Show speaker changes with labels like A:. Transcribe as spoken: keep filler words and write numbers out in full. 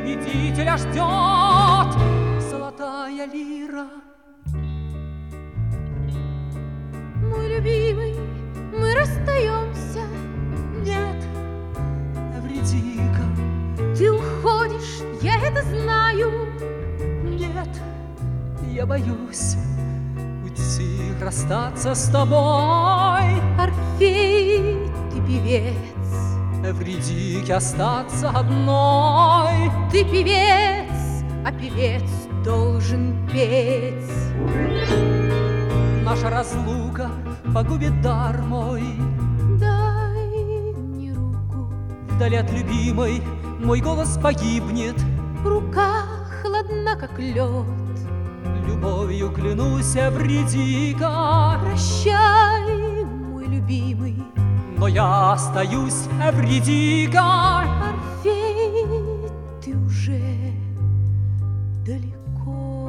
A: победителя ждет золотая лира.
B: Мой любимый, мы расстаемся.
A: Нет, Эвридика,
B: ты уходишь, я это знаю.
A: Нет, я боюсь уйти, расстаться с тобой.
B: Орфей, ты певец,
A: Эвридике остаться одной.
B: ты певец, а певец должен петь.
A: Наша разлука погубит дар мой.
B: Дай мне руку.
A: Вдали от любимой мой голос погибнет.
B: Рука холодна, как лед.
A: Любовью клянусь, Эвридика.
B: Прощай, мой любимый,
A: но я остаюсь, Эвридика.
B: Орфей, ты уже далеко.